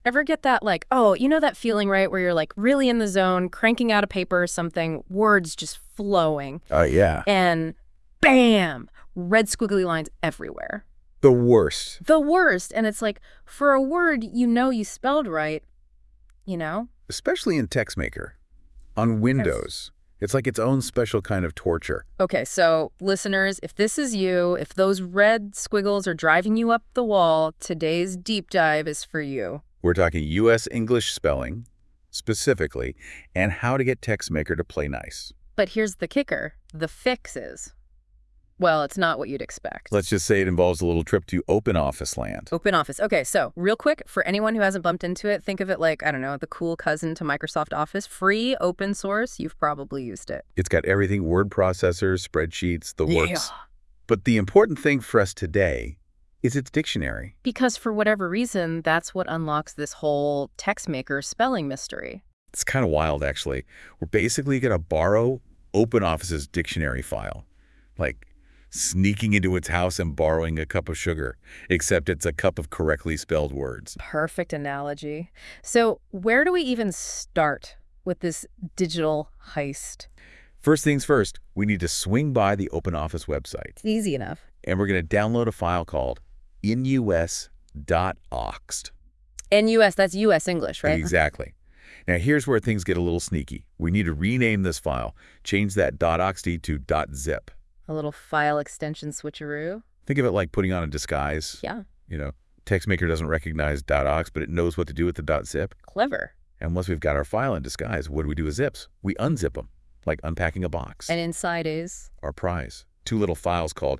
Ever get that, like, oh, you know that feeling, right, where you're, like, really in the zone, cranking out a paper or something, words just flowing, Oh, yeah. and bam, red squiggly lines everywhere. The worst. The worst. And it's like, for a word you know you spelled right, you know? Especially in TextMaker. On Yes. Windows. It's like its own special kind of torture. Okay, so listeners, if this is you, if those red squiggles are driving you up the wall, today's deep dive is for you. We're talking U.S. English spelling, specifically, and how to get TextMaker to play nice. But here's the kicker. The fix is, well, it's not what you'd expect. Let's just say it involves a little trip to OpenOffice land. OpenOffice. Okay, so real quick, for anyone who hasn't bumped into it, think of it like, I don't know, the cool cousin to Microsoft Office. Free, open source, you've probably used it. It's got everything, word processors, spreadsheets, the Yeah. works. But the important thing for us today is its dictionary. Because for whatever reason, that's what unlocks this whole TextMaker spelling mystery. It's kind of wild, actually. We're basically going to borrow OpenOffice's dictionary file. Like sneaking into its house and borrowing a cup of sugar, except it's a cup of correctly spelled words. Perfect analogy. So where do we even start with this digital heist? First things first, we need to swing by the OpenOffice website. It's easy enough. And we're going to download a file called inus.oxt. NUS, that's US English, right? Exactly. Now, here's where things get a little sneaky. We need to rename this file, change that .oxt to .zip. A little file extension switcheroo. Think of it like putting on a disguise. Yeah. You know, TextMaker doesn't recognize .oxt, but it knows what to do with the .zip. Clever. And once we've got our file in disguise, what do we do with zips? We unzip them, like unpacking a box. And inside is? Our prize. Two little files called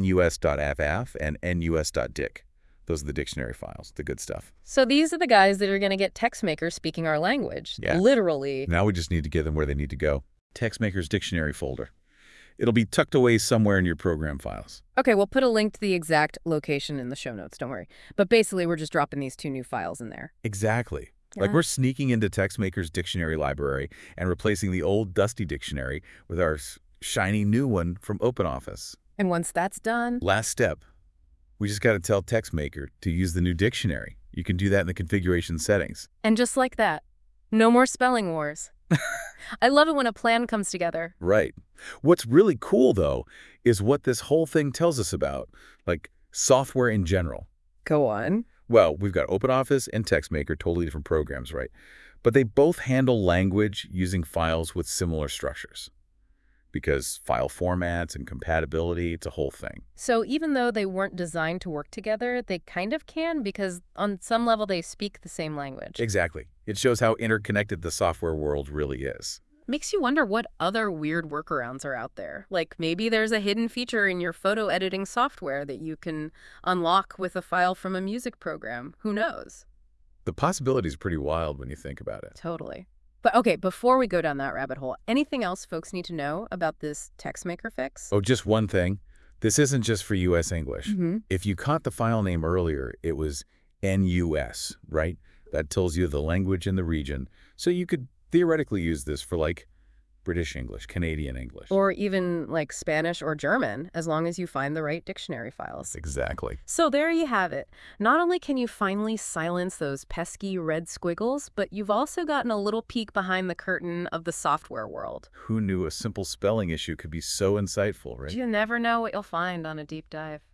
nus.ff and nus.dic. Those are the dictionary files, the good stuff. So these are the guys that are going to get TextMaker speaking our language. Yeah. Literally. Now we just need to get them where they need to go. TextMaker's dictionary folder. It'll be tucked away somewhere in your program files. Okay, we'll put a link to the exact location in the show notes, don't worry. But basically, we're just dropping these two new files in there. Exactly. Like Yeah. we're sneaking into TextMaker's dictionary library and replacing the old dusty dictionary with our shiny new one from OpenOffice. And once that's done, Last step. We just got to tell TextMaker to use the new dictionary. You can do that in the configuration settings. and just like that, no more spelling wars. I love it when a plan comes together. Right. What's really cool, though, is what this whole thing tells us about, like software in general. Go on. Well, we've got OpenOffice and TextMaker, totally different programs, right? But they both handle language using files with similar structures. Because file formats and compatibility, it's a whole thing. So even though they weren't designed to work together, they kind of can because on some level they speak the same language. Exactly. It shows how interconnected the software world really is. Makes you wonder what other weird workarounds are out there. Like maybe there's a hidden feature in your photo editing software that you can unlock with a file from a music program. Who knows? The possibility is pretty wild when you think about it. Totally. But okay, before we go down that rabbit hole, anything else folks need to know about this TextMaker fix? Oh, just one thing. This isn't just for U.S. English. Mm-hmm. If you caught the file name earlier, it was NUS, right? That tells you the language in the region. So you could theoretically use this for like British English, Canadian English. Or even like Spanish or German, as long as you find the right dictionary files. Exactly. So there you have it. Not only can you finally silence those pesky red squiggles, but you've also gotten a little peek behind the curtain of the software world. Who knew a simple spelling issue could be so insightful, right? You never know what you'll find on a deep dive.